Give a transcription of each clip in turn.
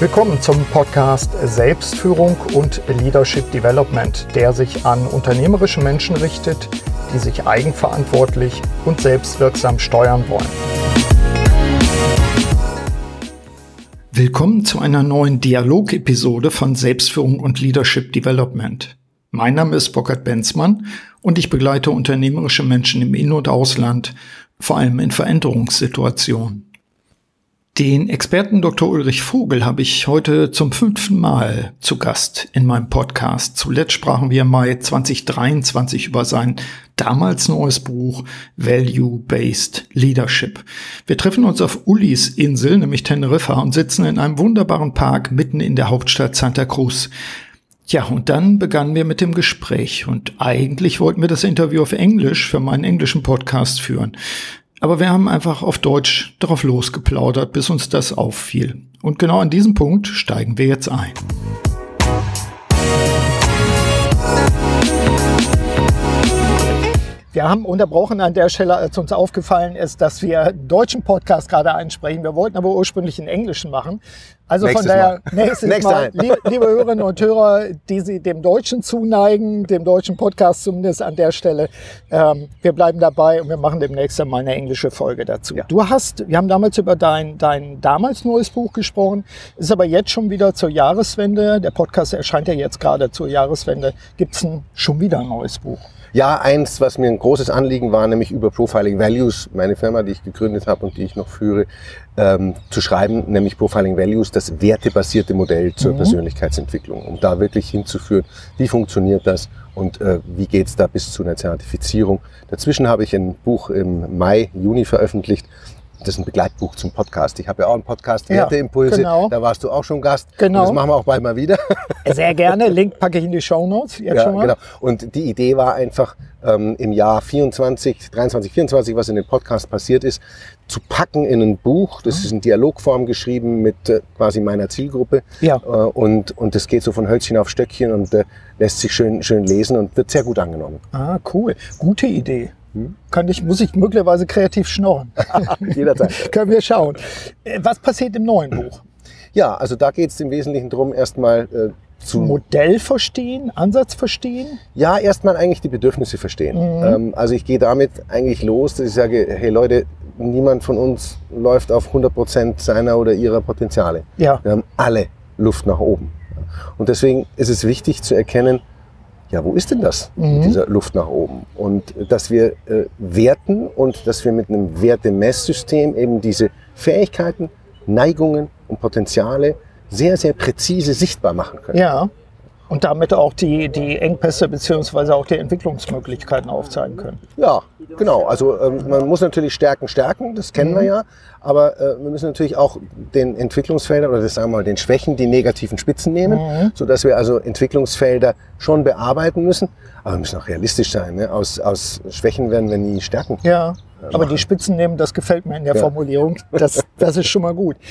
Willkommen zum Podcast Selbstführung und Leadership Development, der sich an unternehmerische Menschen richtet, die sich eigenverantwortlich und selbstwirksam steuern wollen. Willkommen zu einer neuen Dialog-Episode von Selbstführung und Leadership Development. Mein Name ist Burkhard Benzmann und ich begleite unternehmerische Menschen im In- und Ausland, vor allem in Veränderungssituationen. Den Experten Dr. Ulrich Vogel habe ich heute zum 5. Mal zu Gast in meinem Podcast. Zuletzt sprachen wir im Mai 2023 über sein damals neues Buch Value-Based Leadership. Wir treffen uns auf Ulis Insel, nämlich Teneriffa, und sitzen in einem wunderbaren Park mitten in der Hauptstadt Santa Cruz. Ja, und dann begannen wir mit dem Gespräch und eigentlich wollten wir das Interview auf Englisch für meinen englischen Podcast führen. Aber wir haben einfach auf Deutsch darauf losgeplaudert, bis uns das auffiel. Und genau an diesem Punkt steigen wir jetzt ein. Wir haben unterbrochen an der Stelle, als uns aufgefallen ist, dass wir einen deutschen Podcast gerade einsprechen. Wir wollten aber ursprünglich einen englischen machen. Also nächstes von daher, nächstes Mal, liebe Hörerinnen und Hörer, die Sie dem Deutschen zuneigen, dem deutschen Podcast zumindest an der Stelle, wir bleiben dabei und wir machen demnächst einmal eine englische Folge dazu. Ja. Wir haben damals über dein damals neues Buch gesprochen, ist aber jetzt schon wieder zur Jahreswende. Der Podcast erscheint ja jetzt gerade zur Jahreswende. Gibt es schon wieder ein neues Buch? Ja, eins, was mir ein großes Anliegen war, nämlich über Profiling Values, meine Firma, die ich gegründet habe und die ich noch führe, zu schreiben, nämlich Profiling Values, das wertebasierte Modell zur Persönlichkeitsentwicklung, um da wirklich hinzuführen, wie funktioniert das und wie geht's da bis zu einer Zertifizierung. Dazwischen habe ich ein Buch im Mai, Juni veröffentlicht. Das ist ein Begleitbuch zum Podcast. Ich habe ja auch einen Podcast, Werteimpulse. Genau. Da warst du auch schon Gast. Genau. Und das machen wir auch bald mal wieder. Sehr gerne. Link packe ich in die Shownotes. Schon mal. Genau. Und die Idee war einfach, im Jahr 23, 24, was in dem Podcast passiert ist, zu packen in ein Buch. Das ist in Dialogform geschrieben mit quasi meiner Zielgruppe. Ja. Und das geht so von Hölzchen auf Stöckchen und lässt sich schön lesen und wird sehr gut angenommen. Ah, cool. Gute Idee. Muss ich möglicherweise kreativ schnorren. Jederzeit. Können wir schauen. Was passiert im neuen Buch? Ja, also da geht es im Wesentlichen darum, erstmal zu Modell verstehen, Ansatz verstehen? Ja, erstmal eigentlich die Bedürfnisse verstehen. Also ich gehe damit eigentlich los, dass ich sage, hey Leute, niemand von uns läuft auf 100% seiner oder ihrer Potenziale. Ja. Wir haben alle Luft nach oben. Und deswegen ist es wichtig zu erkennen, ja, wo ist denn das mit dieser Luft nach oben? Und dass wir werten und dass wir mit einem Wertemesssystem eben diese Fähigkeiten, Neigungen und Potenziale sehr, sehr präzise sichtbar machen können. Ja, und damit auch die Engpässe bzw. auch die Entwicklungsmöglichkeiten aufzeigen können. Ja, genau. Also man muss natürlich stärken, das kennen wir ja. Aber wir müssen natürlich auch den Entwicklungsfeldern oder den Schwächen, die negativen Spitzen nehmen, sodass wir also Entwicklungsfelder schon bearbeiten müssen. Aber wir müssen auch realistisch sein. Ne? Aus Schwächen werden wir nie Stärken. Ja, aber die Spitzen nehmen, das gefällt mir in der Formulierung. Das ist schon mal gut.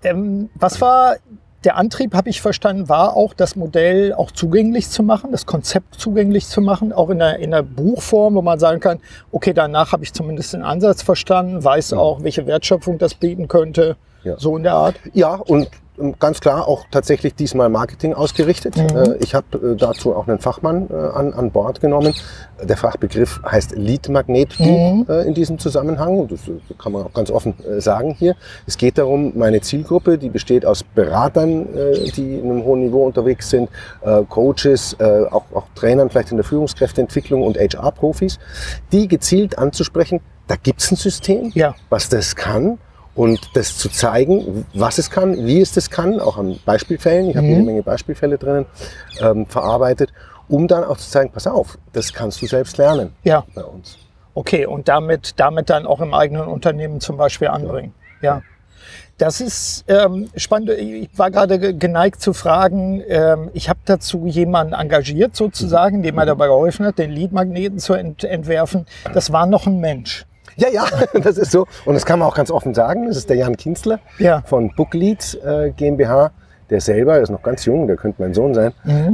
Was war der Antrieb, habe ich verstanden, war auch, das Modell auch zugänglich zu machen, das Konzept zugänglich zu machen, auch in der Buchform, wo man sagen kann, okay, danach habe ich zumindest den Ansatz verstanden, weiß auch, welche Wertschöpfung das bieten könnte, so in der Art. Ja, und ganz klar auch tatsächlich diesmal Marketing ausgerichtet. Ich habe dazu auch einen Fachmann an Bord genommen. Der Fachbegriff heißt Lead-Magnet-Buch in diesem Zusammenhang. Das kann man auch ganz offen sagen hier. Es geht darum, meine Zielgruppe, die besteht aus Beratern, die in einem hohen Niveau unterwegs sind, Coaches, auch Trainern vielleicht in der Führungskräfteentwicklung und HR-Profis, die gezielt anzusprechen, da gibt's ein System, was das kann. Und das zu zeigen, was es kann, wie es das kann, auch an Beispielfällen, ich habe jede Menge Beispielfälle drinnen, verarbeitet, um dann auch zu zeigen, pass auf, das kannst du selbst lernen bei uns. Okay, und damit dann auch im eigenen Unternehmen zum Beispiel anbringen. Ja. Das ist spannend. Ich war gerade geneigt zu fragen, ich habe dazu jemanden engagiert sozusagen, dem er dabei geholfen hat, den Lead-Magneten zu entwerfen. Das war noch ein Mensch. Ja, das ist so. Und das kann man auch ganz offen sagen. Das ist der Jan Kinzler von Bookleads GmbH. Der selber, der ist noch ganz jung, der könnte mein Sohn sein,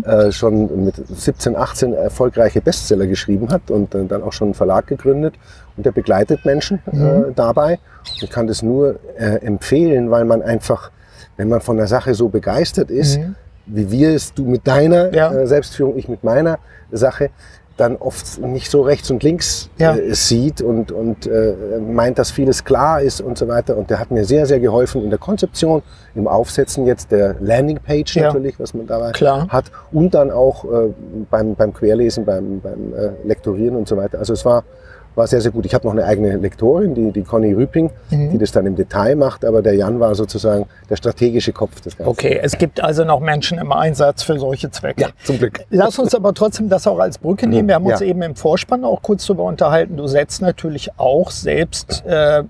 schon mit 17, 18 erfolgreiche Bestseller geschrieben hat und dann auch schon einen Verlag gegründet. Und der begleitet Menschen dabei. Ich kann das nur empfehlen, weil man einfach wenn man von der Sache so begeistert ist, wie du mit deiner Selbstführung, ich mit meiner Sache, dann oft nicht so rechts und links sieht und meint, dass vieles klar ist und so weiter. Und der hat mir sehr, sehr geholfen in der Konzeption, im Aufsetzen jetzt der Landingpage natürlich, was man dabei hat. Und dann auch beim Querlesen, beim Lektorieren und so weiter. Also es war sehr, sehr gut. Ich habe noch eine eigene Lektorin, die Conny Rüping, die das dann im Detail macht, aber der Jan war sozusagen der strategische Kopf des Ganzen. Okay, es gibt also noch Menschen im Einsatz für solche Zwecke. Ja, zum Glück. Lass uns aber trotzdem das auch als Brücke nehmen. Wir haben uns eben im Vorspann auch kurz darüber unterhalten. Du setzt natürlich auch selbst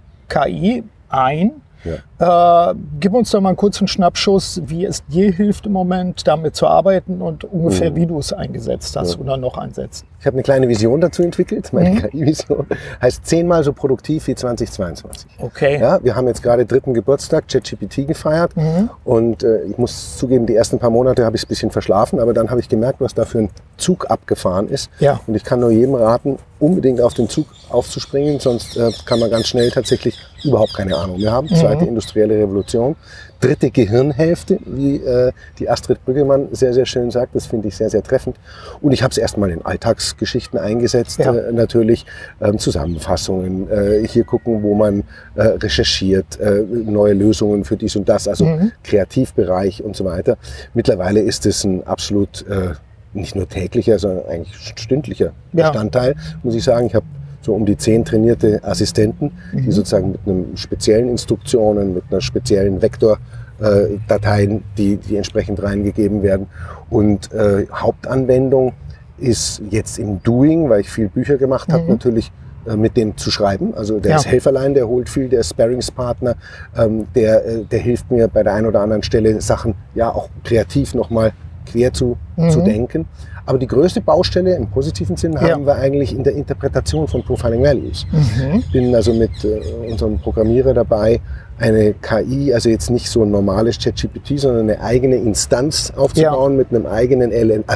KI ein. Ja. Gib uns doch mal einen kurzen Schnappschuss, wie es dir hilft im Moment, damit zu arbeiten und ungefähr wie du es eingesetzt hast oder noch einsetzt. Ich habe eine kleine Vision dazu entwickelt. Meine KI-Vision heißt 10-mal so produktiv wie 2022. Okay. Ja, wir haben jetzt gerade 3. Geburtstag ChatGPT gefeiert und ich muss zugeben, die ersten paar Monate habe ich es ein bisschen verschlafen, aber dann habe ich gemerkt, was da für ein Zug abgefahren ist. Ja. Und ich kann nur jedem raten, unbedingt auf den Zug aufzuspringen, sonst kann man ganz schnell tatsächlich überhaupt keine Ahnung mehr haben. Zweite industrielle Revolution. 3. Gehirnhälfte, wie die Astrid Brüggemann sehr, sehr schön sagt. Das finde ich sehr, sehr treffend. Und ich habe es erstmal in Alltagsgeschichten eingesetzt. Natürlich Zusammenfassungen, hier gucken, wo man recherchiert, neue Lösungen für dies und das, also Kreativbereich und so weiter. Mittlerweile ist es ein absolut nicht nur täglicher, sondern eigentlich stündlicher Bestandteil, muss ich sagen. Ich habe so um die 10 trainierte Assistenten, die sozusagen mit einem speziellen Instruktionen, mit einer speziellen Vektordateien, die entsprechend reingegeben werden. Und Hauptanwendung ist jetzt im Doing, weil ich viel Bücher gemacht habe, natürlich mit dem zu schreiben. Also der ist Helferlein, der holt viel, der ist Sparringspartner, der hilft mir bei der einen oder anderen Stelle Sachen auch kreativ nochmal quer zu denken. Aber die größte Baustelle im positiven Sinn haben wir eigentlich in der Interpretation von Profiling Values. Ich bin also mit unserem Programmierer dabei, eine KI, also jetzt nicht so ein normales ChatGPT, sondern eine eigene Instanz aufzubauen mit einem eigenen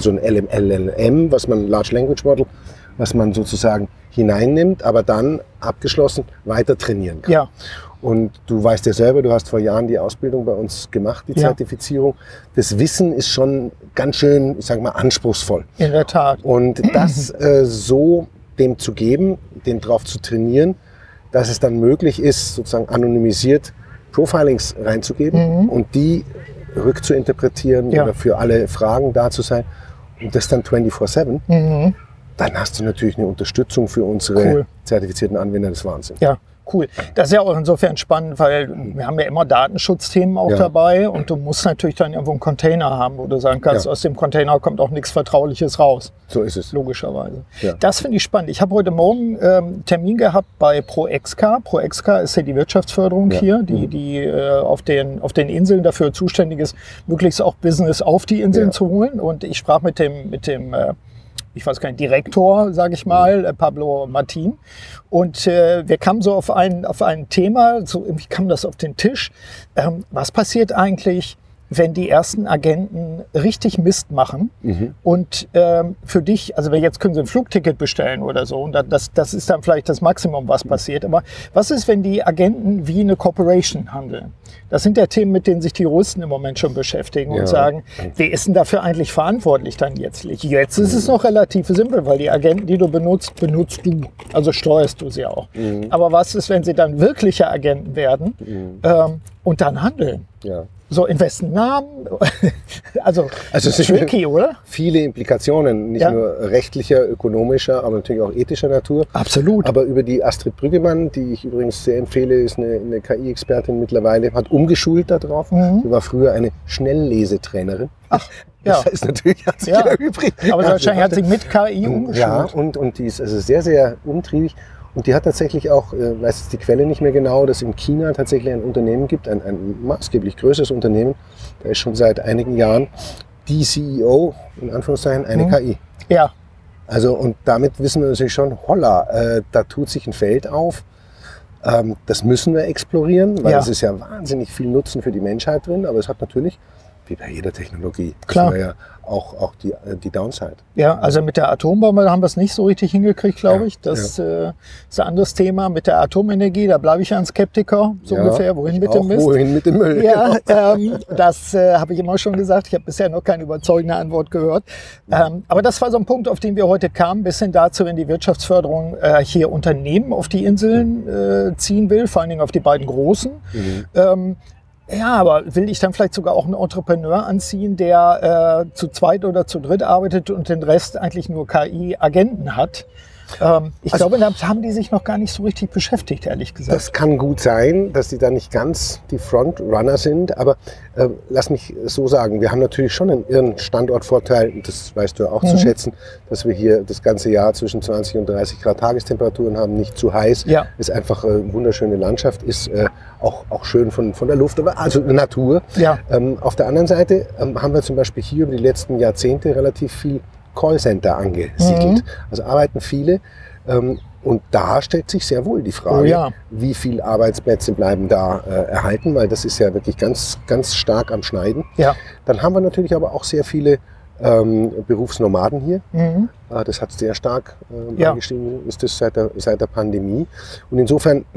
LLM, was man Large Language Model, was man sozusagen hineinnimmt, aber dann abgeschlossen weiter trainieren kann. Ja. Und du weißt ja selber, du hast vor Jahren die Ausbildung bei uns gemacht, die Zertifizierung. Das Wissen ist schon ganz schön, ich sage mal, anspruchsvoll. In der Tat. Und das so dem zu geben, den drauf zu trainieren, dass es dann möglich ist, sozusagen anonymisiert Profilings reinzugeben und die rückzuinterpretieren oder für alle Fragen da zu sein und das dann 24/7. Dann hast du natürlich eine Unterstützung für unsere zertifizierten Anwender des Wahnsinns. Ja. Cool. Das ist ja auch insofern spannend, weil wir haben ja immer Datenschutzthemen auch dabei und du musst natürlich dann irgendwo einen Container haben, wo du sagen kannst, aus dem Container kommt auch nichts Vertrauliches raus. So ist es. Logischerweise. Ja. Das finde ich spannend. Ich habe heute Morgen einen Termin gehabt bei ProExca. ProExca ist ja die Wirtschaftsförderung hier, die auf den Inseln dafür zuständig ist, möglichst auch Business auf die Inseln zu holen. Und ich sprach mit dem ich weiß gar nicht, Direktor, sage ich mal, Pablo Martin. Und wir kamen so auf ein Thema, so irgendwie kam das auf den Tisch. Was passiert eigentlich, wenn die ersten Agenten richtig Mist machen und für dich, also jetzt können sie ein Flugticket bestellen oder so, und das ist dann vielleicht das Maximum, was passiert. Aber was ist, wenn die Agenten wie eine Corporation handeln? Das sind ja Themen, mit denen sich die Juristen im Moment schon beschäftigen und sagen, wer ist denn dafür eigentlich verantwortlich dann jetzt? Jetzt ist es noch relativ simpel, weil die Agenten, die du benutzt du, also steuerst du sie auch. Aber was ist, wenn sie dann wirkliche Agenten werden und dann handeln? Ja. So, in wessen Namen? Also es ist tricky, oder? Viele Implikationen, nicht nur rechtlicher, ökonomischer, aber natürlich auch ethischer Natur. Absolut. Aber über die Astrid Brüggemann, die ich übrigens sehr empfehle, ist eine KI-Expertin mittlerweile, hat umgeschult darauf. Sie war früher eine Schnelllesetrainerin. Ach, das ist natürlich hat sich übrig. Aber wahrscheinlich hat sie mit KI umgeschult. Ja, und die ist also sehr, sehr umtriebig. Und die hat tatsächlich auch, weiß jetzt die Quelle nicht mehr genau, dass in China tatsächlich ein Unternehmen gibt, ein maßgeblich größeres Unternehmen, da ist schon seit einigen Jahren die CEO, in Anführungszeichen, eine KI. Ja. Also, und damit wissen wir natürlich schon, holla, da tut sich ein Feld auf. Das müssen wir explorieren, weil es ist ja wahnsinnig viel Nutzen für die Menschheit drin, aber es hat natürlich wie bei jeder Technologie. Klar. Das wäre ja auch die Downside. Ja, also mit der Atombombe haben wir es nicht so richtig hingekriegt, glaube ich. Das ist ein anderes Thema. Mit der Atomenergie, da bleibe ich ja ein Skeptiker, so ungefähr. Wohin mit dem Mist? Wohin mit dem Müll? Ja, das habe ich immer schon gesagt. Ich habe bisher noch keine überzeugende Antwort gehört. Aber das war so ein Punkt, auf den wir heute kamen, bis hin dazu, wenn die Wirtschaftsförderung hier Unternehmen auf die Inseln ziehen will, vor allen Dingen auf die beiden großen. Ja, aber will ich dann vielleicht sogar auch einen Entrepreneur anziehen, der zu zweit oder zu dritt arbeitet und den Rest eigentlich nur KI-Agenten hat? Ich glaube, damit haben die sich noch gar nicht so richtig beschäftigt, ehrlich gesagt. Das kann gut sein, dass die da nicht ganz die Frontrunner sind, aber lass mich so sagen, wir haben natürlich schon einen irren Standortvorteil, und das weißt du ja auch zu schätzen, dass wir hier das ganze Jahr zwischen 20 und 30 Grad Tagestemperaturen haben, nicht zu heiß, ist einfach eine wunderschöne Landschaft, ist auch schön von der Luft, aber also Natur. Ja. Auf der anderen Seite haben wir zum Beispiel hier über die letzten Jahrzehnte relativ viel Callcenter angesiedelt. Also arbeiten viele und da stellt sich sehr wohl die Frage, wie viele Arbeitsplätze bleiben da erhalten, weil das ist ja wirklich ganz, ganz stark am Schneiden. Ja. Dann haben wir natürlich aber auch sehr viele Berufsnomaden hier. Das hat sehr stark angestiegen, ist das seit der Pandemie. Und insofern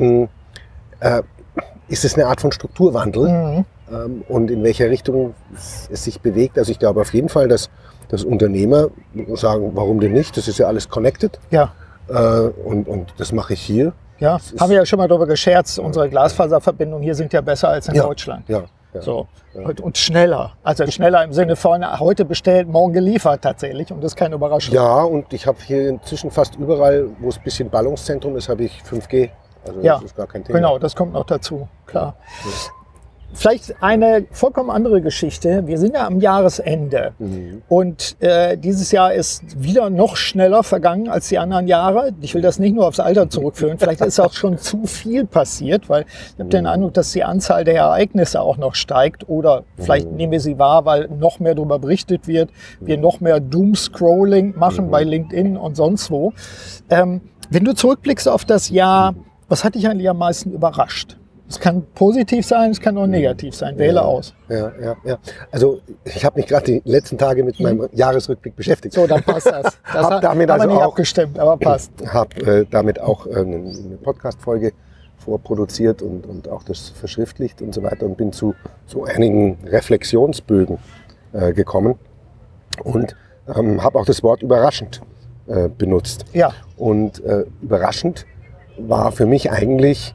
ist es eine Art von Strukturwandel und in welcher Richtung es sich bewegt. Also ich glaube auf jeden Fall, dass Unternehmer sagen, warum denn nicht? Das ist ja alles connected. Ja. Und das mache ich hier. Ja, haben wir ja schon mal darüber gescherzt. Unsere Glasfaserverbindungen hier sind ja besser als in Deutschland. Ja. So. Und schneller. Also schneller im Sinne von heute bestellt, morgen geliefert tatsächlich. Und das ist keine Überraschung. Ja, und ich habe hier inzwischen fast überall, wo es ein bisschen Ballungszentrum ist, habe ich 5G. Also das ist gar kein Thema. Genau, das kommt noch dazu, klar. Ja. Vielleicht eine vollkommen andere Geschichte. Wir sind ja am Jahresende und dieses Jahr ist wieder noch schneller vergangen als die anderen Jahre. Ich will das nicht nur aufs Alter zurückführen. Vielleicht ist auch schon zu viel passiert, weil ich habe den Eindruck, dass die Anzahl der Ereignisse auch noch steigt oder vielleicht nehmen wir sie wahr, weil noch mehr darüber berichtet wird, wir noch mehr Doom-Scrolling machen bei LinkedIn und sonst wo. Wenn du zurückblickst auf das Jahr, was hat dich eigentlich am meisten überrascht? Es kann positiv sein, es kann auch negativ sein. Wähle aus. Ja. Also ich habe mich gerade die letzten Tage mit meinem Jahresrückblick beschäftigt. So, dann passt das. Das haben wir nicht abgestimmt, aber passt. Habe damit auch eine Podcast-Folge vorproduziert und auch das verschriftlicht und so weiter und bin zu einigen Reflexionsbögen gekommen und habe auch das Wort überraschend benutzt. Ja. Und überraschend war für mich eigentlich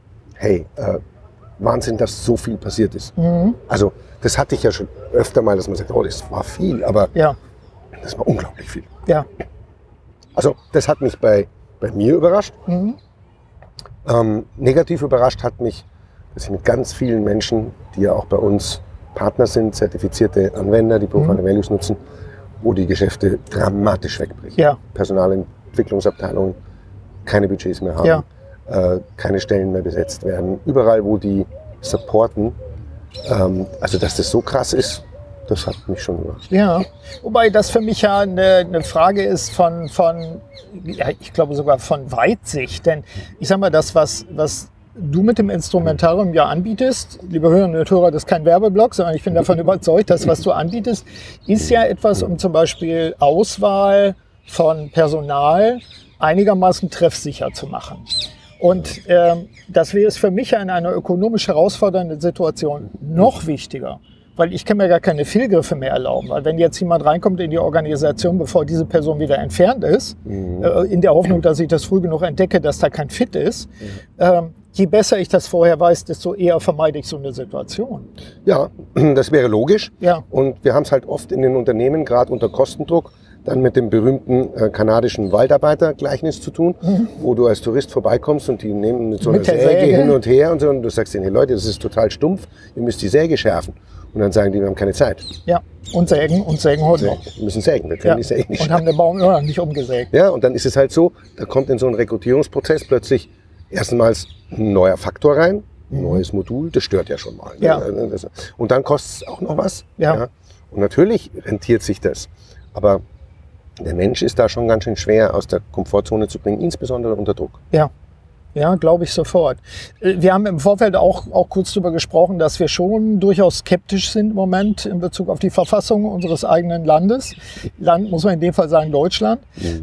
Wahnsinn, dass so viel passiert ist. Also das hatte ich ja schon öfter mal, dass man sagt, oh, das war viel, aber das war unglaublich viel. Ja. Also das hat mich bei mir überrascht. Negativ überrascht hat mich, dass ich mit ganz vielen Menschen, die ja auch bei uns Partner sind, zertifizierte Anwender, die Profound Values nutzen, wo die Geschäfte dramatisch wegbrechen. Ja. Personalentwicklungsabteilungen keine Budgets mehr haben. Ja. Keine Stellen mehr besetzt werden. Überall, wo die supporten, also dass das so krass ist, das hat mich schon überrascht. Ja, wobei das für mich ja eine Frage ist von ich glaube sogar von Weitsicht. Denn ich sag mal, das, was du mit dem Instrumentarium ja anbietest, liebe Hörerinnen und Hörer, das ist kein Werbeblock, sondern ich bin davon überzeugt, dass was du anbietest, ist ja etwas, um zum Beispiel Auswahl von Personal einigermaßen treffsicher zu machen. Und das wäre es für mich in einer ökonomisch herausfordernden Situation noch wichtiger, weil ich kann mir gar keine Fehlgriffe mehr erlauben. Weil wenn jetzt jemand reinkommt in die Organisation, bevor diese Person wieder entfernt ist, in der Hoffnung, dass ich das früh genug entdecke, dass da kein Fit ist, je besser ich das vorher weiß, desto eher vermeide ich so eine Situation. Ja, das wäre logisch. Ja. Und wir haben es halt oft in den Unternehmen, gerade unter Kostendruck, dann mit dem berühmten kanadischen Waldarbeiter-Gleichnis zu tun, wo du als Tourist vorbeikommst und die nehmen mit so einer Säge hin und her und so, und du sagst denen, hey Leute, das ist total stumpf, ihr müsst die Säge schärfen. Und dann sagen die, wir haben keine Zeit. Ja, und sägen heute noch. Wir müssen sägen, wir können die Säge nicht schärfen. Und haben den Baum immer noch nicht umgesägt. Ja, und dann ist es halt so, da kommt in so einen Rekrutierungsprozess plötzlich erstmals ein neuer Faktor rein, ein neues Modul, das stört ja schon mal. Ja. Und dann kostet es auch noch was. Ja. Und natürlich rentiert sich das. Aber der Mensch ist da schon ganz schön schwer aus der Komfortzone zu bringen, insbesondere unter Druck. Ja. Ja, glaube ich sofort. Wir haben im Vorfeld auch kurz darüber gesprochen, dass wir schon durchaus skeptisch sind im Moment in Bezug auf die Verfassung unseres eigenen Landes. Land muss man in dem Fall sagen Deutschland.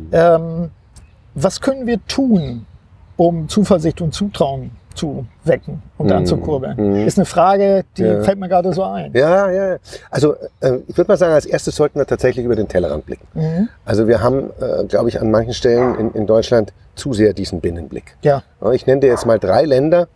Was können wir tun, um Zuversicht und Zutrauen zu wecken und anzukurbeln? Ist eine Frage, die fällt mir gerade so ein. Ja. Also ich würde mal sagen, als erstes sollten wir tatsächlich über den Tellerrand blicken. Also wir haben, glaube ich, an manchen Stellen in Deutschland zu sehr diesen Binnenblick. Ja. Ich nenne dir jetzt mal 3 Länder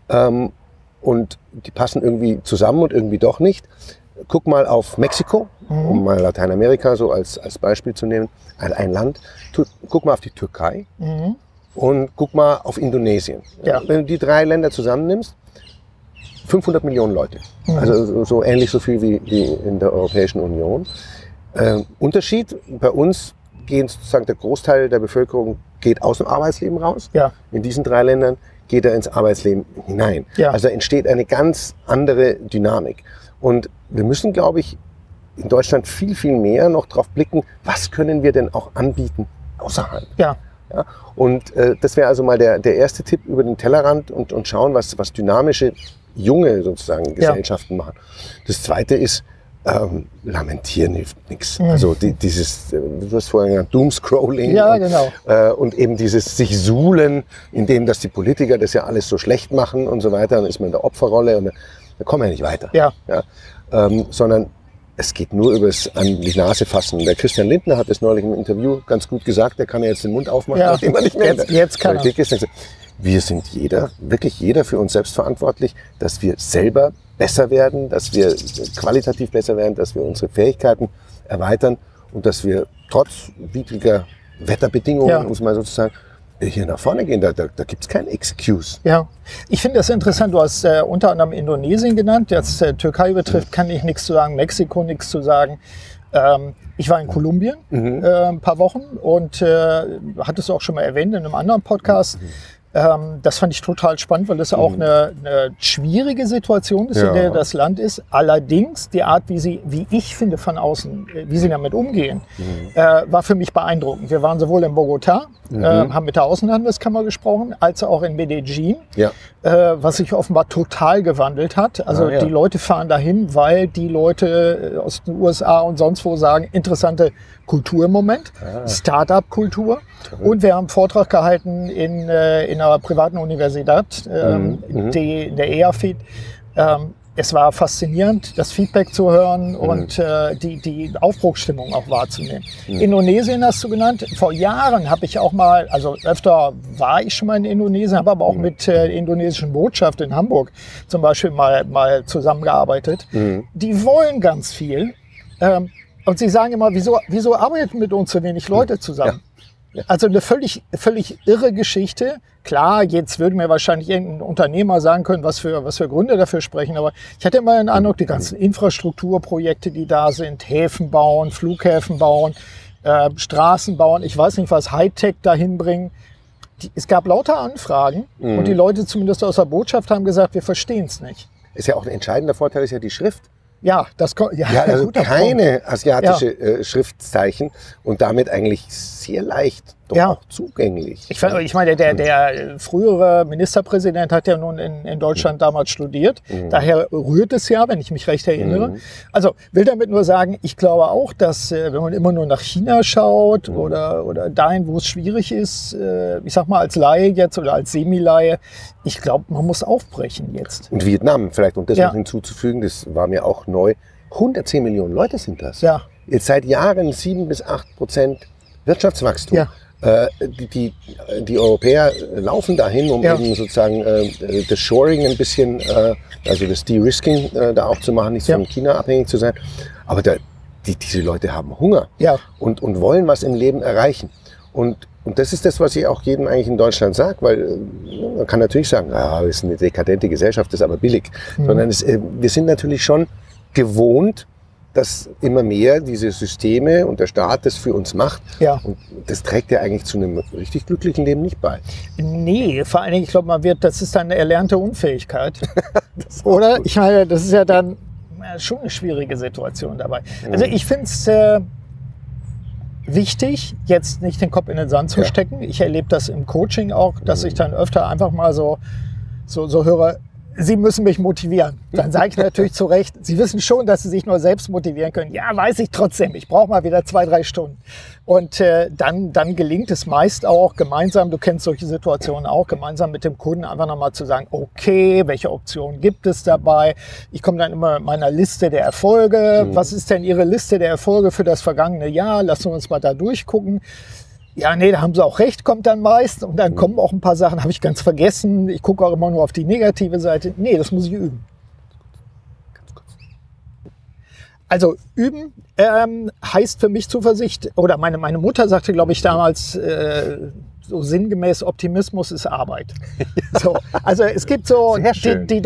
und die passen irgendwie zusammen und irgendwie doch nicht. Guck mal auf Mexiko, um mal Lateinamerika so als Beispiel zu nehmen, ein Land. Guck mal auf die Türkei. Und guck mal auf Indonesien. Ja. Wenn du die 3 Länder zusammennimmst, 500 Millionen Leute. Also so ähnlich so viel wie in der Europäischen Union. Unterschied, bei uns geht sozusagen der Großteil der Bevölkerung geht aus dem Arbeitsleben raus. Ja. In diesen 3 Ländern geht er ins Arbeitsleben hinein. Ja. Also da entsteht eine ganz andere Dynamik. Und wir müssen, glaube ich, in Deutschland viel, viel mehr noch drauf blicken, was können wir denn auch anbieten außerhalb. Ja. Ja, und das wäre also mal der erste Tipp über den Tellerrand und schauen, was dynamische, junge sozusagen Gesellschaften machen. Das zweite ist, lamentieren hilft nichts. Also dieses, du hast vorhin gesagt, Doomscrolling. Ja, genau. Und eben dieses sich suhlen, indem dass die Politiker das ja alles so schlecht machen und so weiter, dann ist man in der Opferrolle und da kommen wir nicht weiter. Ja. Sondern es geht nur über das an die Nase fassen. Der Christian Lindner hat es neulich im Interview ganz gut gesagt, der kann ja jetzt den Mund aufmachen, nachdem er nicht mehr jetzt kann Politik ist. Wir sind wirklich jeder für uns selbst verantwortlich, dass wir selber besser werden, dass wir qualitativ besser werden, dass wir unsere Fähigkeiten erweitern und dass wir trotz widriger Wetterbedingungen, muss man sozusagen, hier nach vorne gehen, da gibt es keinen Excuse. Ja, ich finde das interessant. Du hast unter anderem Indonesien genannt. Jetzt Türkei betrifft, kann ich nichts zu sagen. Mexiko nichts zu sagen. Ich war in Kolumbien ein paar Wochen und hattest du auch schon mal erwähnt in einem anderen Podcast. Das fand ich total spannend, weil das auch eine schwierige Situation ist, in der das Land ist. Allerdings die Art, wie ich finde von außen, wie sie damit umgehen, war für mich beeindruckend. Wir waren sowohl in Bogotá, haben mit der Außenhandelskammer gesprochen, als auch in Medellin, was sich offenbar total gewandelt hat. Also die Leute fahren dahin, weil die Leute aus den USA und sonst wo sagen, interessante Kultur im Moment, Start-up-Kultur. Und wir haben einen Vortrag gehalten in einer privaten Universität, in der EAFIT. Es war faszinierend, das Feedback zu hören und die Aufbruchsstimmung auch wahrzunehmen. Indonesien hast du genannt. Vor Jahren habe ich auch mal, also öfter war ich schon mal in Indonesien, habe aber auch mit der indonesischen Botschaft in Hamburg zum Beispiel mal zusammengearbeitet. Die wollen ganz viel. Und sie sagen immer, wieso arbeiten mit uns so wenig Leute zusammen? Also eine völlig irre Geschichte. Klar, jetzt würde mir wahrscheinlich irgendein Unternehmer sagen können, was für Gründe dafür sprechen. Aber ich hatte immer den Eindruck, die ganzen Infrastrukturprojekte, die da sind, Häfen bauen, Flughäfen bauen, Straßen bauen, ich weiß nicht, was Hightech dahin bringen. Es gab lauter Anfragen und die Leute zumindest aus der Botschaft haben gesagt, wir verstehen es nicht. Ist ja auch ein entscheidender Vorteil, ist ja die Schrift. Ja, also keine asiatische Schriftzeichen und damit eigentlich sehr leicht auch zugänglich. Ich meine, der frühere Ministerpräsident hat ja nun in Deutschland damals studiert. Daher rührt es ja, wenn ich mich recht erinnere. Also will damit nur sagen, ich glaube auch, dass wenn man immer nur nach China schaut oder dahin, wo es schwierig ist, ich sag mal als Laie jetzt oder als Semi-Laie, ich glaube, man muss aufbrechen jetzt. Und Vietnam, vielleicht um das noch hinzuzufügen, das war mir auch neu, 110 Millionen Leute sind das. Ja. Jetzt seit Jahren 7-8% Wirtschaftswachstum. Ja. Die Europäer laufen dahin, um eben sozusagen das Shoring ein bisschen, also das De-Risking da auch zu machen, nicht von China abhängig zu sein. Aber diese Leute haben Hunger und wollen was im Leben erreichen. Und das ist das, was ich auch jedem eigentlich in Deutschland sage, weil man kann natürlich sagen, wir sind eine dekadente Gesellschaft, das ist aber billig. Sondern wir sind natürlich schon gewohnt, dass immer mehr diese Systeme und der Staat das für uns macht. Ja. Und das trägt ja eigentlich zu einem richtig glücklichen Leben nicht bei. Nee, vor allen Dingen, ich glaube, das ist dann eine erlernte Unfähigkeit. Oder? Ich meine, das ist ja dann schon eine schwierige Situation dabei. Also ich finde es, wichtig, jetzt nicht den Kopf in den Sand zu stecken. Ich erlebe das im Coaching auch, dass ich dann öfter einfach mal so höre, Sie müssen mich motivieren. Dann sage ich natürlich zu Recht, Sie wissen schon, dass Sie sich nur selbst motivieren können. Ja, weiß ich trotzdem. Ich brauche mal wieder 2-3 Stunden. Und dann gelingt es meist auch gemeinsam, du kennst solche Situationen auch, gemeinsam mit dem Kunden einfach nochmal zu sagen, okay, welche Optionen gibt es dabei? Ich komme dann immer mit meiner Liste der Erfolge. Was ist denn Ihre Liste der Erfolge für das vergangene Jahr? Lassen wir uns mal da durchgucken. Ja, nee, da haben sie auch recht, kommt dann meist. Und dann kommen auch ein paar Sachen, habe ich ganz vergessen. Ich gucke auch immer nur auf die negative Seite. Nee, das muss ich üben. Also üben heißt für mich Zuversicht, oder meine Mutter sagte, glaube ich, damals so sinngemäß, Optimismus ist Arbeit. So, also es gibt so die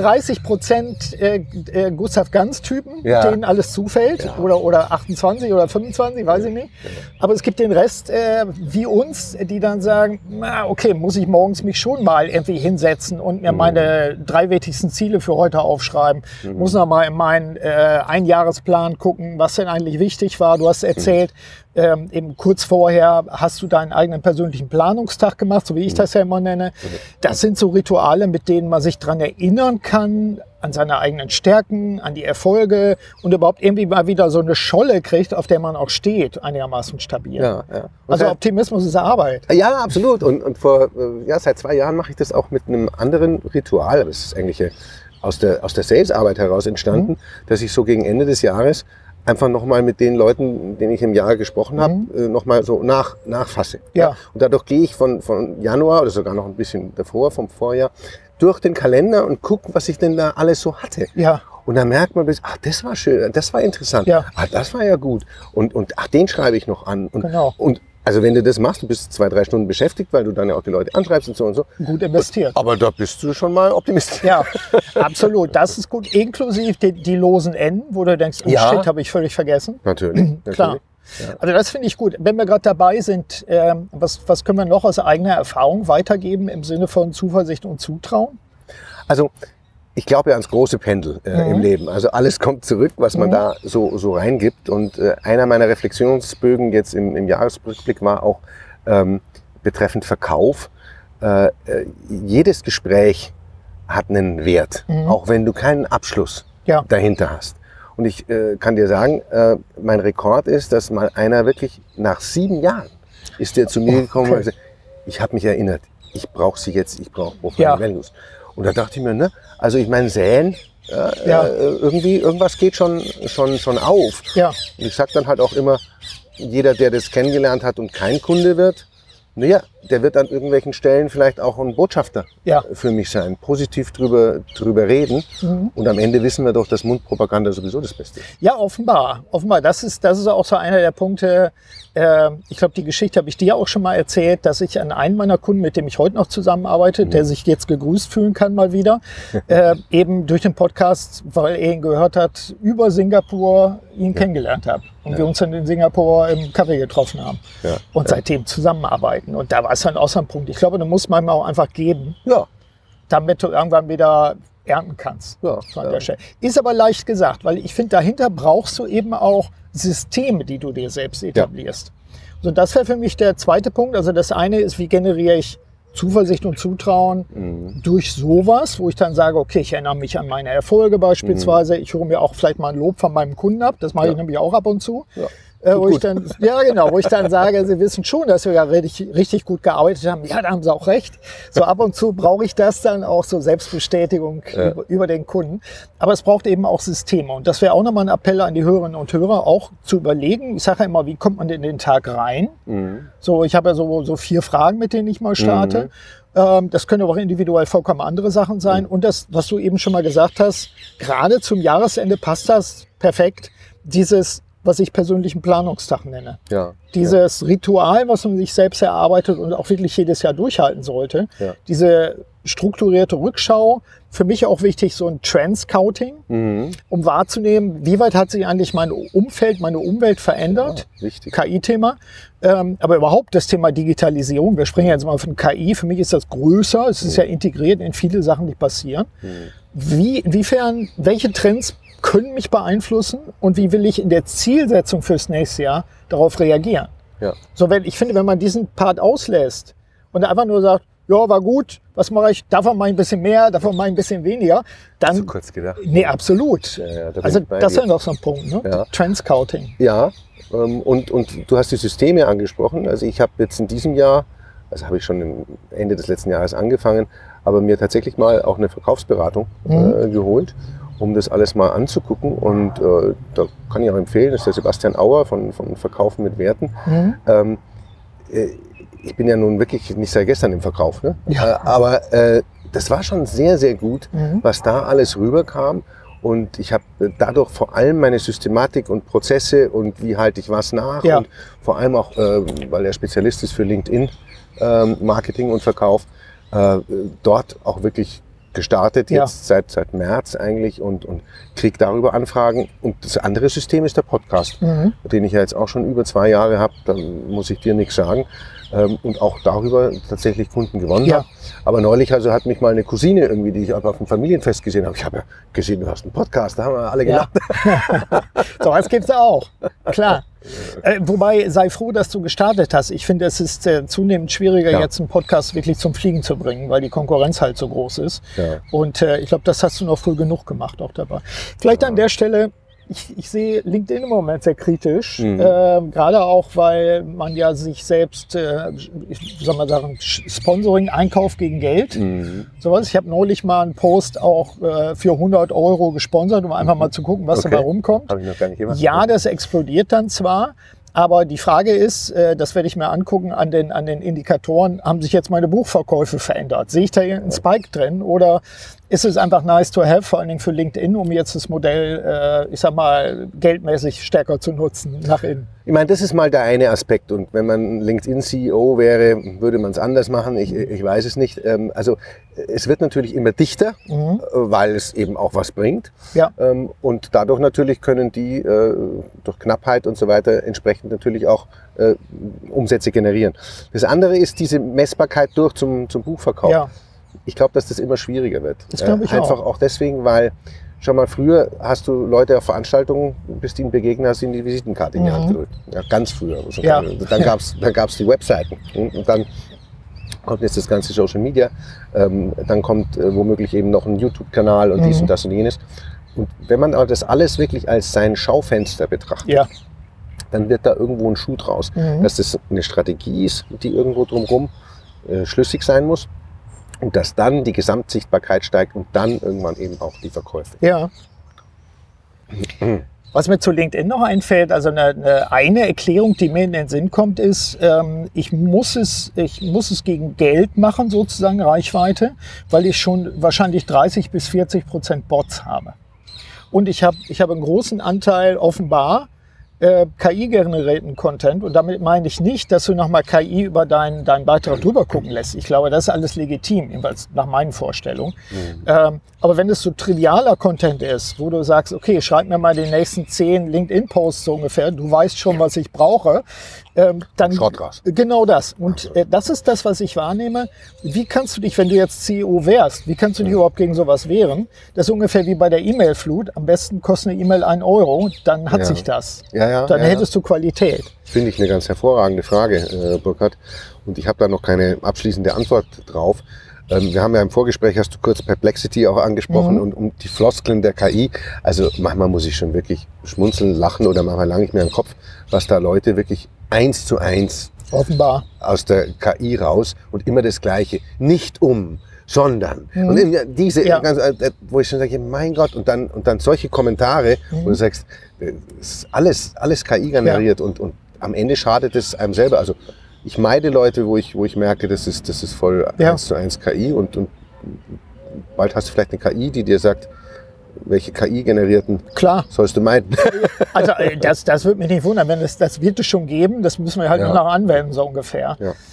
30% Gustav Ganz-Typen, denen alles zufällt, oder 28 oder 25, weiß ich nicht. Aber es gibt den Rest wie uns, die dann sagen, na, okay, muss ich morgens mich schon mal irgendwie hinsetzen und mir meine 3 wichtigsten Ziele für heute aufschreiben. Muss noch mal in meinen Einjahresplan gucken, was denn eigentlich wichtig war. Du hast erzählt, eben kurz vorher hast du deinen eigenen persönlichen Planungstag gemacht, so wie ich das ja immer nenne. Das sind so Rituale, mit denen man sich dran erinnern kann, an seine eigenen Stärken, an die Erfolge und überhaupt irgendwie mal wieder so eine Scholle kriegt, auf der man auch steht, einigermaßen stabil. Ja. Also Optimismus ist Arbeit. Ja, absolut. Und seit 2 Jahren mache ich das auch mit einem anderen Ritual. Das ist eigentlich aus der Sales-Arbeit heraus entstanden, dass ich so gegen Ende des Jahres einfach nochmal mit den Leuten, denen ich im Jahr gesprochen habe, nochmal so nachfasse. Ja. Und dadurch gehe ich von Januar oder sogar noch ein bisschen davor, vom Vorjahr, durch den Kalender und gucke, was ich denn da alles so hatte. Ja. Und dann merkt man, das war schön, das war interessant, das war ja gut. Und den schreibe ich noch an. Und also wenn du das machst, du bist 2-3 Stunden beschäftigt, weil du dann ja auch die Leute anschreibst und so und so. Gut investiert. Aber da bist du schon mal optimistisch. Ja, absolut. Das ist gut. Inklusive die losen Enden, wo du denkst, oh shit, habe ich völlig vergessen. Natürlich. Klar. Ja. Also das finde ich gut. Wenn wir gerade dabei sind, was können wir noch aus eigener Erfahrung weitergeben im Sinne von Zuversicht und Zutrauen? Also ich glaube ja ans große Pendel im Leben. Also alles kommt zurück, was man da so reingibt. Und einer meiner Reflexionsbögen jetzt im Jahresrückblick war auch betreffend Verkauf. Jedes Gespräch hat einen Wert, auch wenn du keinen Abschluss dahinter hast. Und ich kann dir sagen, mein Rekord ist, dass mal einer wirklich nach 7 Jahren ist der zu mir gekommen und gesagt, ich habe mich erinnert, ich brauche sie jetzt, ich brauche Profile Values. Und da dachte ich mir, ne, also ich meine, säen, irgendwas geht schon auf. Ja. Und ich sage dann halt auch immer, jeder, der das kennengelernt hat und kein Kunde wird, naja, der wird an irgendwelchen Stellen vielleicht auch ein Botschafter für mich sein, positiv drüber reden. Und am Ende wissen wir doch, dass Mundpropaganda sowieso das Beste ist. Ja, offenbar. Das ist auch so einer der Punkte. Ich glaube, die Geschichte habe ich dir auch schon mal erzählt, dass ich an einen meiner Kunden, mit dem ich heute noch zusammenarbeite, der sich jetzt gegrüßt fühlen kann mal wieder, eben durch den Podcast, weil er ihn gehört hat, über Singapur ihn kennengelernt habe. Und wir uns dann in Singapur im Café getroffen haben und seitdem zusammenarbeiten. Und da war es dann auch so ein Punkt. Ich glaube, du musst manchmal auch einfach geben, damit du irgendwann wieder ernten kannst. Ist aber leicht gesagt, weil ich finde, dahinter brauchst du eben auch Systeme, die du dir selbst etablierst. So, das wäre für mich der zweite Punkt. Also das eine ist, wie generiere ich Zuversicht und Zutrauen durch sowas, wo ich dann sage, okay, ich erinnere mich an meine Erfolge beispielsweise. Ich höre mir auch vielleicht mal ein Lob von meinem Kunden ab. Das mache ich nämlich auch ab und zu. Wo ich dann sage, sie wissen schon, dass wir ja richtig gut gearbeitet haben. Ja, da haben sie auch recht. So ab und zu brauche ich das dann auch, so Selbstbestätigung über den Kunden. Aber es braucht eben auch Systeme. Und das wäre auch nochmal ein Appell an die Hörerinnen und Hörer, auch zu überlegen. Ich sage ja immer, wie kommt man denn in den Tag rein? So, ich habe ja so 4 Fragen, mit denen ich mal starte. Das können aber auch individuell vollkommen andere Sachen sein. Und das, was du eben schon mal gesagt hast, gerade zum Jahresende passt das perfekt. Dieses, was ich persönlichen Planungstag nenne. Dieses Ritual, was man sich selbst erarbeitet und auch wirklich jedes Jahr durchhalten sollte. Diese strukturierte Rückschau, für mich auch wichtig, so ein Trend-Scouting, um wahrzunehmen, wie weit hat sich eigentlich mein Umfeld, meine Umwelt verändert. KI-Thema. Aber überhaupt das Thema Digitalisierung. Wir sprechen jetzt mal von KI. Für mich ist das größer. Es ist ja integriert in viele Sachen, die passieren. Inwiefern, welche Trends können mich beeinflussen und wie will ich in der Zielsetzung fürs nächste Jahr darauf reagieren? Ja. So, ich finde, wenn man diesen Part auslässt und einfach nur sagt, ja, war gut, was mache ich, davon mache ich ein bisschen mehr, davon mache ich ein bisschen weniger, dann... Zu kurz gedacht. Nee, absolut. Ja, also das wäre doch so ein Punkt, ne? Ja. Trendscouting. Ja, und du hast die Systeme angesprochen. Also ich habe jetzt in diesem Jahr, also habe ich schon Ende des letzten Jahres angefangen, aber mir tatsächlich mal auch eine Verkaufsberatung geholt, um das alles mal anzugucken. Und da kann ich auch empfehlen, das ist der Sebastian Auer von Verkaufen mit Werten. Ich bin ja nun wirklich nicht seit gestern im Verkauf, ne? Ja. Aber das war schon sehr, sehr gut, was da alles rüberkam. Und ich habe dadurch vor allem meine Systematik und Prozesse und wie halte ich was nach. Ja. Und vor allem auch, weil er Spezialist ist für LinkedIn, Marketing und Verkauf, dort auch wirklich gestartet, jetzt seit März eigentlich und kriege darüber Anfragen. Und das andere System ist der Podcast, den ich ja jetzt auch schon über 2 Jahre habe, da muss ich dir nichts sagen. Und auch darüber tatsächlich Kunden gewonnen habe. Aber neulich also hat mich mal eine Cousine irgendwie, die ich auf dem Familienfest gesehen habe. Ich habe ja gesehen, du hast einen Podcast, da haben wir alle gelacht. Ja. So, das gibt's auch, klar. Wobei, sei froh, dass du gestartet hast. Ich finde, es ist zunehmend schwieriger, jetzt einen Podcast wirklich zum Fliegen zu bringen, weil die Konkurrenz halt so groß ist. Ja. Und ich glaube, das hast du noch früh genug gemacht auch dabei. Vielleicht an der Stelle, ich sehe LinkedIn im Moment sehr kritisch, gerade auch, weil man ja sich selbst, ich soll mal sagen, Sponsoring, Einkauf gegen Geld, sowas. Ich habe neulich mal einen Post auch für 100 € gesponsert, um einfach mal zu gucken, was dabei rumkommt. Hab ich noch gar nicht gemacht. Ja, das explodiert dann zwar, aber die Frage ist, das werde ich mir angucken an den Indikatoren, haben sich jetzt meine Buchverkäufe verändert? Sehe ich da irgendeinen Spike drin oder ist es einfach nice to have, vor allen Dingen für LinkedIn, um jetzt das Modell, ich sag mal, geldmäßig stärker zu nutzen nach innen? Ich meine, das ist mal der eine Aspekt und wenn man LinkedIn-CEO wäre, würde man es anders machen, ich weiß es nicht. Also es wird natürlich immer dichter, weil es eben auch was bringt. Ja. Und dadurch natürlich können die durch Knappheit und so weiter entsprechend natürlich auch Umsätze generieren. Das andere ist diese Messbarkeit durch zum Buchverkauf. Ja. Ich glaube, dass das immer schwieriger wird. Das glaube ich einfach auch deswegen, weil schon mal früher hast du Leute auf Veranstaltungen, bist ihnen begegnet, hast ihnen die Visitenkarte in die Hand gedrückt. Ja, ganz früher. Ja. Dann gab's die Webseiten und dann kommt jetzt das ganze Social Media. Dann kommt womöglich eben noch ein YouTube-Kanal und dies und das und jenes. Und wenn man das alles wirklich als sein Schaufenster betrachtet, dann wird da irgendwo ein Schuh draus. Dass das eine Strategie ist, die irgendwo drumherum schlüssig sein muss. Und dass dann die Gesamtsichtbarkeit steigt und dann irgendwann eben auch die Verkäufe. Ja. Was mir zu LinkedIn noch einfällt, also eine Erklärung, die mir in den Sinn kommt, ist, ich muss es gegen Geld machen, sozusagen Reichweite, weil ich schon wahrscheinlich 30-40% Bots habe. Und ich habe einen großen Anteil offenbar KI-generierten Content und damit meine ich nicht, dass du nochmal KI über deinen Beitrag drüber gucken lässt. Ich glaube, das ist alles legitim, jedenfalls nach meinen Vorstellungen. Aber wenn es so trivialer Content ist, wo du sagst, okay, schreib mir mal die nächsten 10 LinkedIn-Posts so ungefähr, du weißt schon, was ich brauche, dann Schrottgras. Genau das. Und das ist das, was ich wahrnehme. Wie kannst du dich, wenn du jetzt CEO wärst, wie kannst du dich überhaupt gegen sowas wehren? Das ist ungefähr wie bei der E-Mail-Flut. Am besten kostet eine E-Mail 1 €, dann hat sich das. Dann hättest du Qualität. Finde ich eine ganz hervorragende Frage, Burkhard. Und ich habe da noch keine abschließende Antwort drauf. Wir haben ja im Vorgespräch, hast du kurz Perplexity auch angesprochen und um die Floskeln der KI. Also manchmal muss ich schon wirklich schmunzeln, lachen oder manchmal lange ich mir den Kopf, was da Leute wirklich 1:1 offenbar aus der KI raus und immer das Gleiche. Nicht sondern. Und diese, wo ich schon sage, mein Gott, und dann solche Kommentare, wo du sagst, das ist alles KI generiert und am Ende schadet es einem selber. Also ich meide Leute, wo ich merke, das ist voll 1:1 KI und bald hast du vielleicht eine KI, die dir sagt, welche KI-generierten sollst du meiden? Also das würde mich nicht wundern, wenn das wird es schon geben, das müssen wir halt nur noch anwenden, so ungefähr.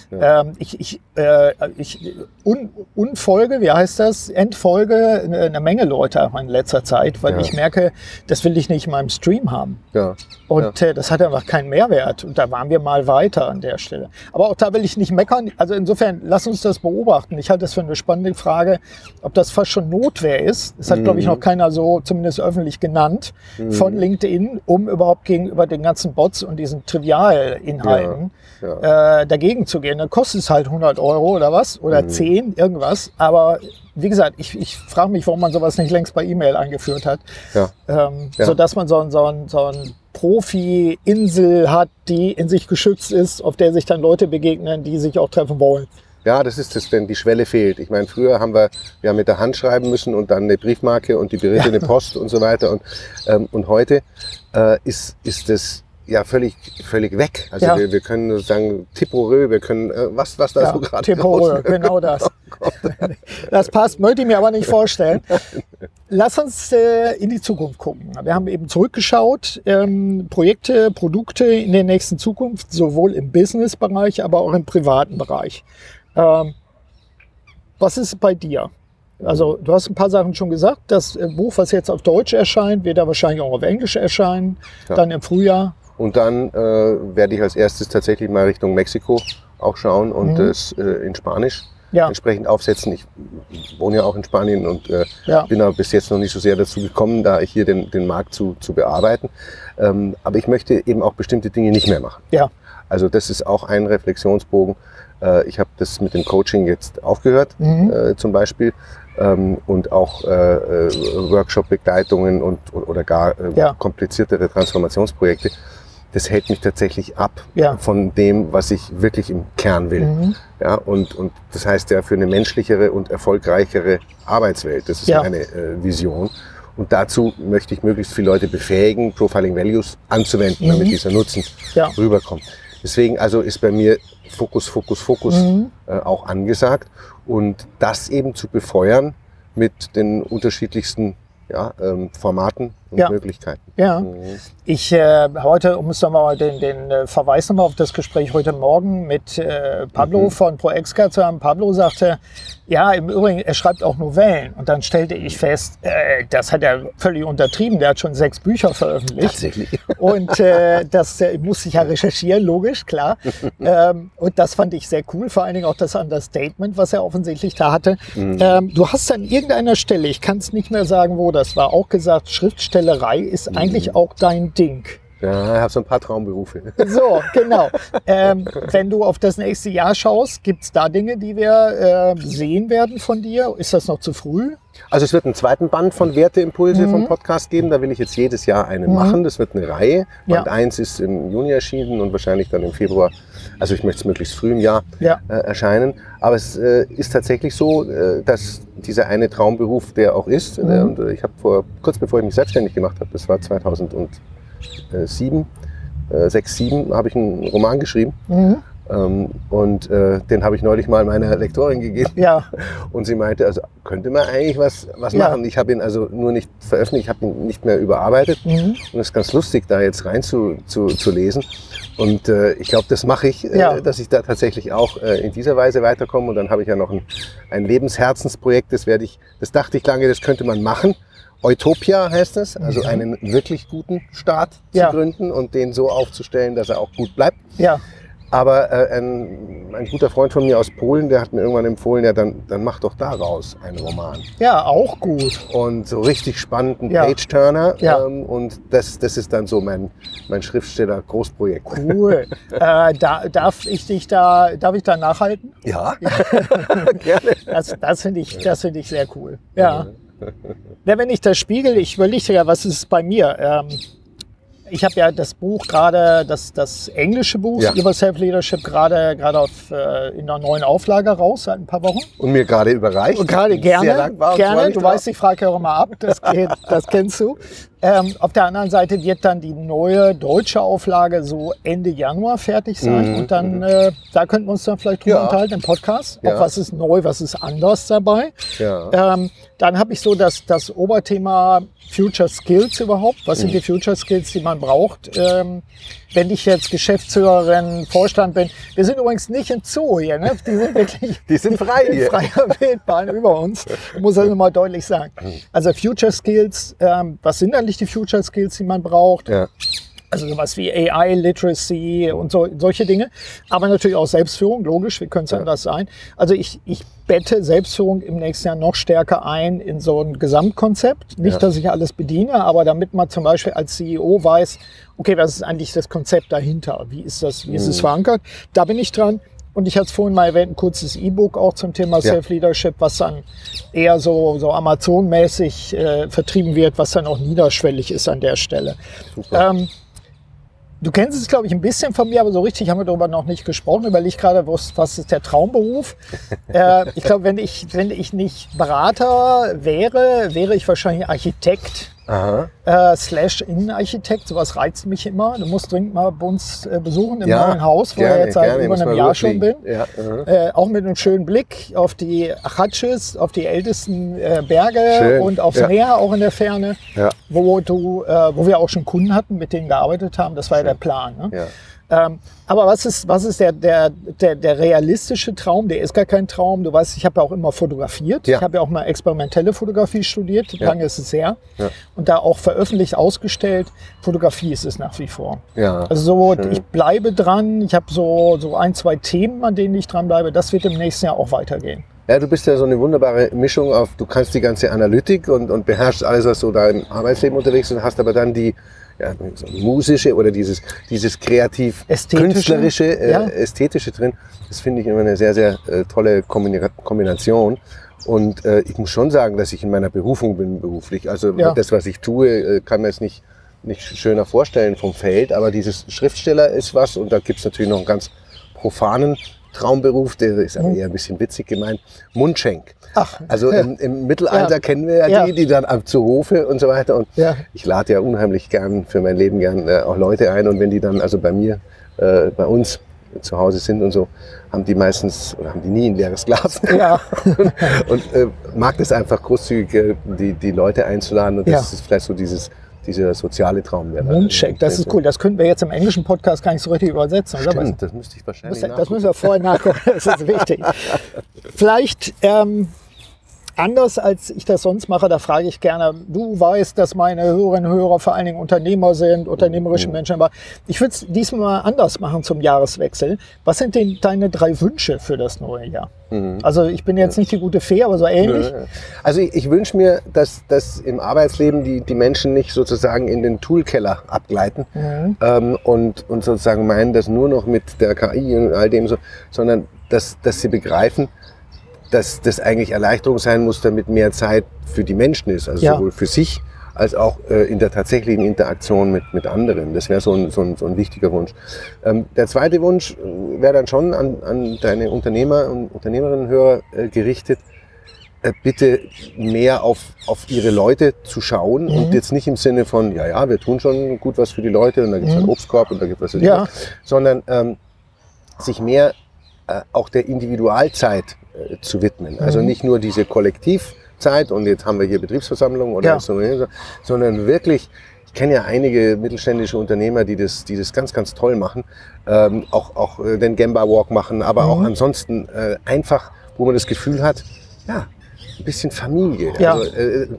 Unfolge, wie heißt das? Entfolge eine Menge Leute in letzter Zeit, weil ich merke, das will ich nicht in meinem Stream haben. Und das hat einfach keinen Mehrwert. Und da waren wir mal weiter an der Stelle. Aber auch da will ich nicht meckern. Also insofern, lass uns das beobachten. Ich halte das für eine spannende Frage, ob das fast schon Notwehr ist. Das hat, glaube ich, noch keiner keiner so zumindest öffentlich genannt von LinkedIn, um überhaupt gegenüber den ganzen Bots und diesen Trivialinhalten dagegen zu gehen. Dann kostet es halt 100 Euro oder was oder 10, irgendwas. Aber wie gesagt, ich frage mich, warum man sowas nicht längst bei E-Mail eingeführt hat. Sodass man so ein Profi-Insel hat, die in sich geschützt ist, auf der sich dann Leute begegnen, die sich auch treffen wollen. Ja, das ist es, denn die Schwelle fehlt. Ich meine, früher haben wir mit der Hand schreiben müssen und dann eine Briefmarke und die berittene Post und so weiter. Und heute ist das ja völlig weg. Also wir können sozusagen Tipporö, wir können was da so gerade Tipporö, genau das. Oh Das passt, möchte ich mir aber nicht vorstellen. Lass uns in die Zukunft gucken. Wir haben eben zurückgeschaut, Projekte, Produkte in der nächsten Zukunft, sowohl im Business-Bereich, aber auch im privaten Bereich. Was ist bei dir? Also du hast ein paar Sachen schon gesagt. Das Buch, was jetzt auf Deutsch erscheint, wird da wahrscheinlich auch auf Englisch erscheinen, dann im Frühjahr. Und dann werde ich als erstes tatsächlich mal Richtung Mexiko auch schauen und es in Spanisch entsprechend aufsetzen. Ich wohne ja auch in Spanien und bin aber bis jetzt noch nicht so sehr dazu gekommen, da hier den Markt zu bearbeiten. Aber ich möchte eben auch bestimmte Dinge nicht mehr machen. Ja. Also das ist auch ein Reflexionsbogen. Ich habe das mit dem Coaching jetzt aufgehört, zum Beispiel. Und auch Workshop-Begleitungen oder gar kompliziertere Transformationsprojekte. Das hält mich tatsächlich ab von dem, was ich wirklich im Kern will. Ja, und das heißt ja für eine menschlichere und erfolgreichere Arbeitswelt. Das ist meine Vision. Und dazu möchte ich möglichst viele Leute befähigen, Profiling Values anzuwenden, damit dieser Nutzen rüberkommt. Deswegen also ist bei mir Fokus auch angesagt und das eben zu befeuern mit den unterschiedlichsten Formaten und Möglichkeiten. Ja, ich heute, um es nochmal den Verweis nochmal auf das Gespräch heute Morgen mit Pablo von ProExca zu haben. Pablo sagte, ja, im Übrigen, er schreibt auch Novellen. Und dann stellte ich fest, das hat er völlig untertrieben. Der hat schon 6 Bücher veröffentlicht. Tatsächlich. Und das musste ich ja recherchieren, logisch, klar. Und das fand ich sehr cool, vor allen Dingen auch das Understatement, was er offensichtlich da hatte. Du hast an irgendeiner Stelle, ich kann es nicht mehr sagen, wo das war, auch gesagt, Schriftstellerei ist eigentlich auch dein Ding. Ja, ich habe so ein paar Traumberufe. So, genau. Wenn du auf das nächste Jahr schaust, gibt es da Dinge, die wir sehen werden von dir? Ist das noch zu früh? Also es wird einen zweiten Band von Werteimpulse vom Podcast geben. Da will ich jetzt jedes Jahr einen machen. Das wird eine Reihe. Band 1 ist im Juni erschienen und wahrscheinlich dann im Februar. Also ich möchte es möglichst früh im Jahr erscheinen. Aber es ist tatsächlich so, dass dieser eine Traumberuf, der auch ist, und ich habe kurz bevor ich mich selbstständig gemacht habe, das war 2007, 2007, habe ich einen Roman geschrieben. Und den habe ich neulich mal meiner Lektorin gegeben. Ja. Und sie meinte, also könnte man eigentlich was machen. Ich habe ihn also nur nicht veröffentlicht, ich habe ihn nicht mehr überarbeitet. Und es ist ganz lustig, da jetzt rein zu lesen. Und ich glaube, das mache ich, dass ich da tatsächlich auch in dieser Weise weiterkomme. Und dann habe ich ja noch ein Lebensherzensprojekt, das dachte ich lange, das könnte man machen. Utopia heißt es, also einen wirklich guten Staat zu gründen und den so aufzustellen, dass er auch gut bleibt. Ja. Aber ein guter Freund von mir aus Polen, der hat mir irgendwann empfohlen, ja, dann mach doch daraus einen Roman. Ja, auch gut. Und so richtig spannenden Page-Turner. Und das ist dann so mein Schriftsteller-Großprojekt. Cool. Darf ich da nachhalten? Ja, gerne. Das finde ich sehr cool. Ja. Wenn ich das spiegel, ich überlege ja, was ist bei mir? Ich habe ja das Buch gerade, das englische Buch, Your Self-Leadership, gerade in einer neuen Auflage raus, seit ein paar Wochen. Und mir gerade überreicht. Und gerade gerne. Du weißt, ich frage ja auch immer ab, das kennst du. Auf der anderen Seite wird dann die neue deutsche Auflage so Ende Januar fertig sein. Und dann, da könnten wir uns dann vielleicht drüber unterhalten im Podcast. Auch was ist neu, was ist anders dabei. Ja. Dann habe ich so das Oberthema Future Skills überhaupt. Was sind die Future Skills, die man braucht? Wenn ich jetzt Geschäftsführerin, Vorstand bin. Wir sind übrigens nicht im Zoo hier, ne? Die sind wirklich die sind frei hier. Freier Wildbahn über uns. Ich muss das nochmal deutlich sagen. Also Future Skills, was sind eigentlich die Future Skills, die man braucht? Ja. Also sowas wie AI, Literacy und solche Dinge. Aber natürlich auch Selbstführung, logisch, wie könnte es anders sein? Also ich bette Selbstführung im nächsten Jahr noch stärker ein in so ein Gesamtkonzept. Nicht, dass ich alles bediene, aber damit man zum Beispiel als CEO weiß, okay, was ist eigentlich das Konzept dahinter? Wie ist es verankert? Da bin ich dran. Und ich hatte es vorhin mal erwähnt, ein kurzes E-Book auch zum Thema Self-Leadership, was dann eher so Amazon-mäßig vertrieben wird, was dann auch niederschwellig ist an der Stelle. Du kennst es, glaube ich, ein bisschen von mir, aber so richtig haben wir darüber noch nicht gesprochen. Überleg gerade, was ist der Traumberuf? Ich glaube, wenn ich nicht Berater wäre ich wahrscheinlich Architekt. / Innenarchitekt, sowas reizt mich immer. Du musst dringend mal bei uns besuchen im neuen Haus, wo ich jetzt seit über einem Jahr schon bin. Auch mit einem schönen Blick auf die Achatschis, auf die ältesten Berge und aufs Meer, auch in der Ferne, wo wir auch schon Kunden hatten, mit denen gearbeitet haben. Das war ja der Plan. Ne? Aber was ist der realistische Traum? Der ist gar kein Traum. Du weißt, ich habe ja auch immer fotografiert. Ich habe ja auch mal experimentelle Fotografie studiert. Lange ist es her. Und da auch veröffentlicht, ausgestellt. Fotografie ist es nach wie vor. Also ich bleibe dran. Ich habe so 1, 2 Themen, an denen ich dran bleibe. Das wird im nächsten Jahr auch weitergehen. Ja, du bist ja so eine wunderbare Mischung auf, du kannst die ganze Analytik und beherrschst alles, was so da im Arbeitsleben unterwegs ist, und hast aber dann die so musische oder dieses kreativ-künstlerische, ästhetische drin. Das finde ich immer eine sehr, sehr tolle Kombination. Und ich muss schon sagen, dass ich in meiner Berufung bin beruflich. Also das, was ich tue, kann man es nicht schöner vorstellen vom Feld. Aber dieses Schriftsteller ist was, und da gibt es natürlich noch einen ganz profanen Traumberuf, der ist aber eher ein bisschen witzig gemeint, Mundschenk. Also im Mittelalter kennen wir ja die dann zu Hofe und so weiter. Und ich lade ja unheimlich gern für mein Leben auch Leute ein. Und wenn die dann also bei uns zu Hause sind und so, haben die nie ein leeres Glas. Und mag das einfach großzügig, die Leute einzuladen. Und das ist vielleicht so dieser soziale Traum. Mundschenk, das ist cool. Das könnten wir jetzt im englischen Podcast gar nicht so richtig übersetzen, oder? Stimmt, das müsste ich wahrscheinlich nachgucken. Das müssen wir vorher nachgucken, das ist wichtig. Vielleicht anders, als ich das sonst mache, da frage ich gerne, du weißt, dass meine Hörerinnen und Hörer vor allen Dingen Unternehmer sind, unternehmerische Menschen, aber ich würde es diesmal mal anders machen zum Jahreswechsel. Was sind denn deine 3 Wünsche für das neue Jahr? Also ich bin jetzt nicht die gute Fee, aber so ähnlich. Also ich wünsche mir, dass im Arbeitsleben die Menschen nicht sozusagen in den Toolkeller abgleiten und sozusagen meinen, dass nur noch mit der KI und all dem so, sondern dass sie begreifen, dass das eigentlich Erleichterung sein muss, damit mehr Zeit für die Menschen ist, also sowohl für sich als auch in der tatsächlichen Interaktion mit anderen. Das wäre so ein wichtiger Wunsch. Der zweite Wunsch wäre dann schon an deine Unternehmer und Unternehmerinnen-Hörer gerichtet, bitte mehr auf ihre Leute zu schauen und jetzt nicht im Sinne von, wir tun schon gut was für die Leute und da gibt es einen Obstkorb und da gibt es was für die sondern sich mehr auch der Individualzeit zu widmen. Also nicht nur diese Kollektivzeit und jetzt haben wir hier Betriebsversammlung oder so, sondern wirklich, ich kenne ja einige mittelständische Unternehmer, die das ganz, ganz toll machen, auch den Gemba Walk machen, aber auch ansonsten einfach, wo man das Gefühl hat, ein bisschen Familie. Also,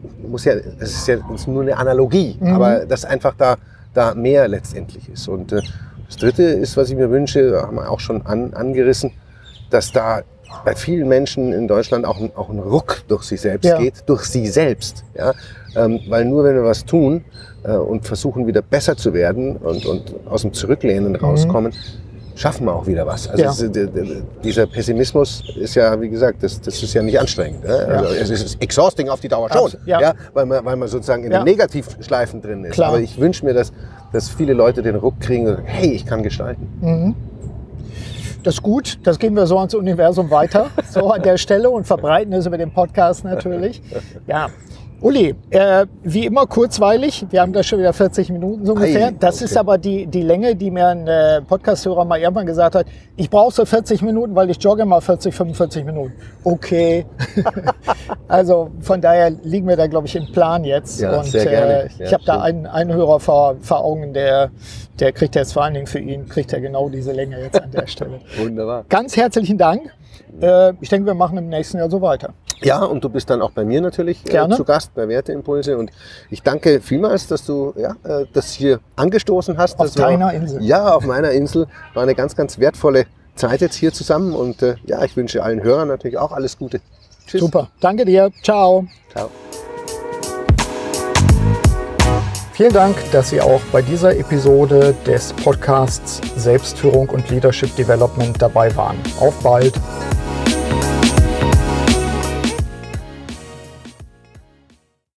das ist nur eine Analogie, aber dass einfach da mehr letztendlich ist. Und das Dritte ist, was ich mir wünsche, haben wir auch schon angerissen, dass da bei vielen Menschen in Deutschland auch ein Ruck durch sich selbst geht, durch sie selbst. Weil nur wenn wir was tun und versuchen wieder besser zu werden und aus dem Zurücklehnen rauskommen, schaffen wir auch wieder was. Also dieser Pessimismus ist ja, wie gesagt, das ist ja nicht anstrengend. Also es ist exhausting auf die Dauer schon, weil man sozusagen in den Negativschleifen drin ist. Klar. Aber ich wünsche mir, dass viele Leute den Ruck kriegen und sagen, hey, ich kann gestalten. Das ist gut, das geben wir so ans Universum weiter, so an der Stelle und verbreiten es über den Podcast natürlich. Ja, Uli, wie immer kurzweilig, wir haben da schon wieder 40 Minuten so ungefähr. Das ist aber die Länge, die mir ein Podcast-Hörer mal irgendwann gesagt hat, ich brauche so 40 Minuten, weil ich jogge mal 40, Minuten. Okay, also von daher liegen wir da, glaube ich, im Plan jetzt. Ja, und sehr gerne. Ich habe da einen Hörer vor Augen, der kriegt jetzt vor allen Dingen für ihn, kriegt er genau diese Länge jetzt an der Stelle. Wunderbar. Ganz herzlichen Dank. Ich denke, wir machen im nächsten Jahr so weiter. Ja, und du bist dann auch bei mir natürlich zu Gast bei Werteimpulse. Und ich danke vielmals, dass du das hier angestoßen hast. Auf deiner Insel. Ja, auf meiner Insel. War eine ganz, ganz wertvolle Zeit jetzt hier zusammen. Und ich wünsche allen Hörern natürlich auch alles Gute. Tschüss. Super, danke dir. Ciao. Ciao. Vielen Dank, dass Sie auch bei dieser Episode des Podcasts Selbstführung und Leadership Development dabei waren. Auf bald!